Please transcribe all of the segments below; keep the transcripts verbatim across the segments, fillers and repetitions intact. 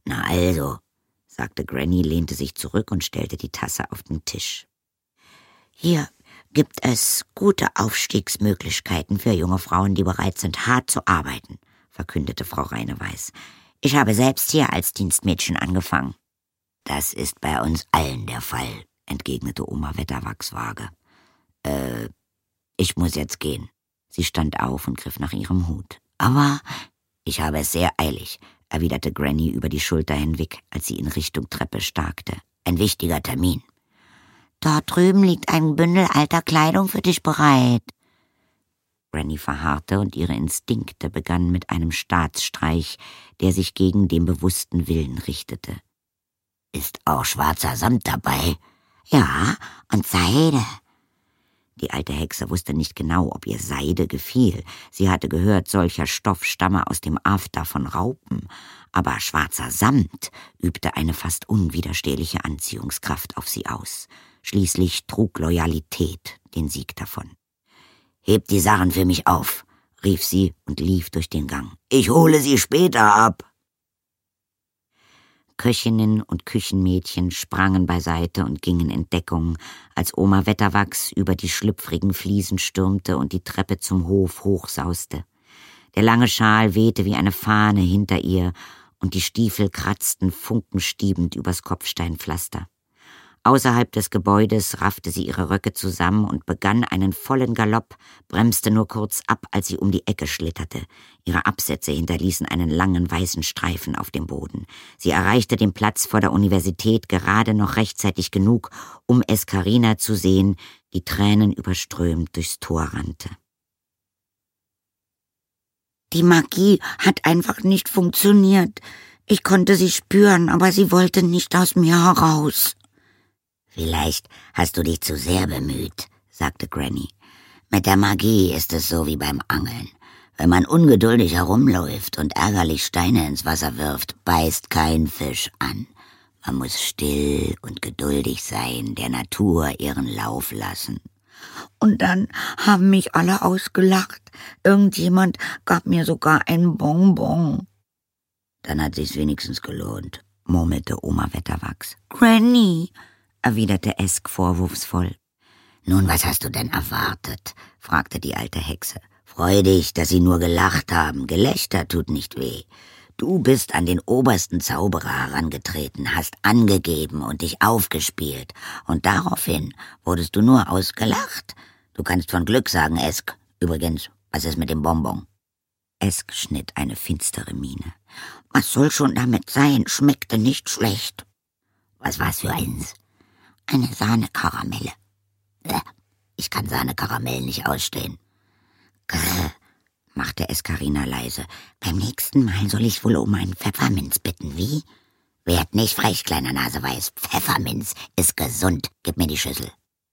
»Na also«, sagte Granny, lehnte sich zurück und stellte die Tasse auf den Tisch. »Hier gibt es gute Aufstiegsmöglichkeiten für junge Frauen, die bereit sind, hart zu arbeiten«, verkündete Frau Reineweiß. »Ich habe selbst hier als Dienstmädchen angefangen.« »Das ist bei uns allen der Fall«, entgegnete Oma Wetterwachs vage. Äh, ich muss jetzt gehen.« Sie stand auf und griff nach ihrem Hut. »Aber ich habe es sehr eilig«, erwiderte Granny über die Schulter hinweg, als sie in Richtung Treppe starkte. »Ein wichtiger Termin.« »Dort drüben liegt ein Bündel alter Kleidung für dich bereit.« Granny verharrte und ihre Instinkte begannen mit einem Staatsstreich, der sich gegen den bewussten Willen richtete. »Ist auch schwarzer Samt dabei?« »Ja, und Seide.« Die alte Hexe wusste nicht genau, ob ihr Seide gefiel. Sie hatte gehört, solcher Stoff stamme aus dem After von Raupen. Aber schwarzer Samt übte eine fast unwiderstehliche Anziehungskraft auf sie aus. Schließlich trug Loyalität den Sieg davon. »Hebt die Sachen für mich auf«, rief sie und lief durch den Gang. »Ich hole sie später ab.« Köchinnen und Küchenmädchen sprangen beiseite und gingen in Deckung, als Oma Wetterwachs über die schlüpfrigen Fliesen stürmte und die Treppe zum Hof hochsauste. Der lange Schal wehte wie eine Fahne hinter ihr, und die Stiefel kratzten funkenstiebend übers Kopfsteinpflaster. Außerhalb des Gebäudes raffte sie ihre Röcke zusammen und begann einen vollen Galopp, bremste nur kurz ab, als sie um die Ecke schlitterte. Ihre Absätze hinterließen einen langen weißen Streifen auf dem Boden. Sie erreichte den Platz vor der Universität gerade noch rechtzeitig genug, um Escarina zu sehen, die Tränen überströmt durchs Tor rannte. »Die Magie hat einfach nicht funktioniert. Ich konnte sie spüren, aber sie wollte nicht aus mir heraus.« »Vielleicht hast du dich zu sehr bemüht«, sagte Granny. »Mit der Magie ist es so wie beim Angeln. Wenn man ungeduldig herumläuft und ärgerlich Steine ins Wasser wirft, beißt kein Fisch an. Man muss still und geduldig sein, der Natur ihren Lauf lassen.« »Und dann haben mich alle ausgelacht. Irgendjemand gab mir sogar ein Bonbon.« »Dann hat sich's wenigstens gelohnt«, murmelte Oma Wetterwachs. »Granny«, erwiderte Esk vorwurfsvoll. »Nun, was hast du denn erwartet?«, fragte die alte Hexe. »Freu dich, dass sie nur gelacht haben. Gelächter tut nicht weh. Du bist an den obersten Zauberer herangetreten, hast angegeben und dich aufgespielt. Und daraufhin wurdest du nur ausgelacht. Du kannst von Glück sagen, Esk. Übrigens, was ist mit dem Bonbon?« Esk schnitt eine finstere Miene. »Was soll schon damit sein? Schmeckte nicht schlecht.« »Was war's für eins?« »Eine Sahnekaramelle.« »Ich kann Sahnekaramellen nicht ausstehen.« »Grrr«, machte Escarina leise. »Beim nächsten Mal soll ich wohl um einen Pfefferminz bitten, wie?« »Werd nicht frech, kleiner Naseweiß. Pfefferminz ist gesund. Gib mir die Schüssel.«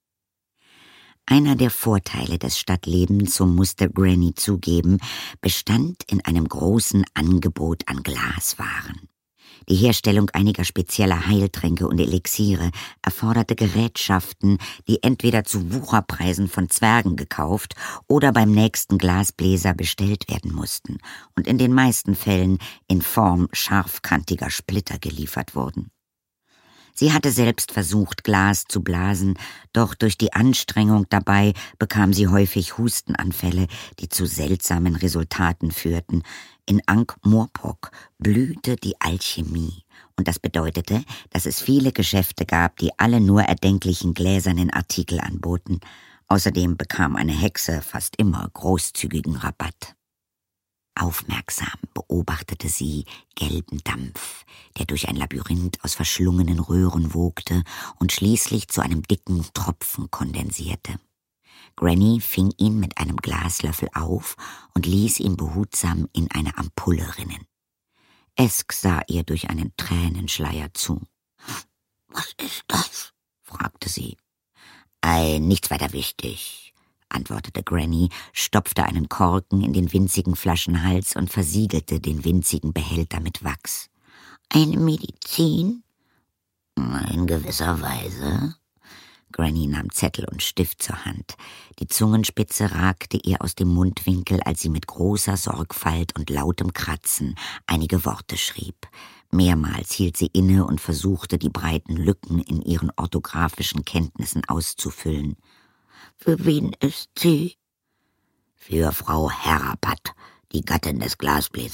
Einer der Vorteile des Stadtlebens, so musste Granny zugeben, bestand in einem großen Angebot an Glaswaren. Die Herstellung einiger spezieller Heiltränke und Elixiere erforderte Gerätschaften, die entweder zu Wucherpreisen von Zwergen gekauft oder beim nächsten Glasbläser bestellt werden mussten und in den meisten Fällen in Form scharfkantiger Splitter geliefert wurden. Sie hatte selbst versucht, Glas zu blasen, doch durch die Anstrengung dabei bekam sie häufig Hustenanfälle, die zu seltsamen Resultaten führten. In Ankh-Morpork blühte die Alchemie, und das bedeutete, dass es viele Geschäfte gab, die alle nur erdenklichen gläsernen Artikel anboten. Außerdem bekam eine Hexe fast immer großzügigen Rabatt. Aufmerksam beobachtete sie gelben Dampf, der durch ein Labyrinth aus verschlungenen Röhren wogte und schließlich zu einem dicken Tropfen kondensierte. Granny fing ihn mit einem Glaslöffel auf und ließ ihn behutsam in eine Ampulle rinnen. Esk sah ihr durch einen Tränenschleier zu. »Was ist das?« fragte sie. »Ei, nichts weiter wichtig«, antwortete Granny, stopfte einen Korken in den winzigen Flaschenhals und versiegelte den winzigen Behälter mit Wachs. »Eine Medizin?« »In gewisser Weise.« Granny nahm Zettel und Stift zur Hand. Die Zungenspitze ragte ihr aus dem Mundwinkel, als sie mit großer Sorgfalt und lautem Kratzen einige Worte schrieb. Mehrmals hielt sie inne und versuchte, die breiten Lücken in ihren orthografischen Kenntnissen auszufüllen. »Für wen ist sie?« »Für Frau Herapat, die Gattin des Glasbläsers.«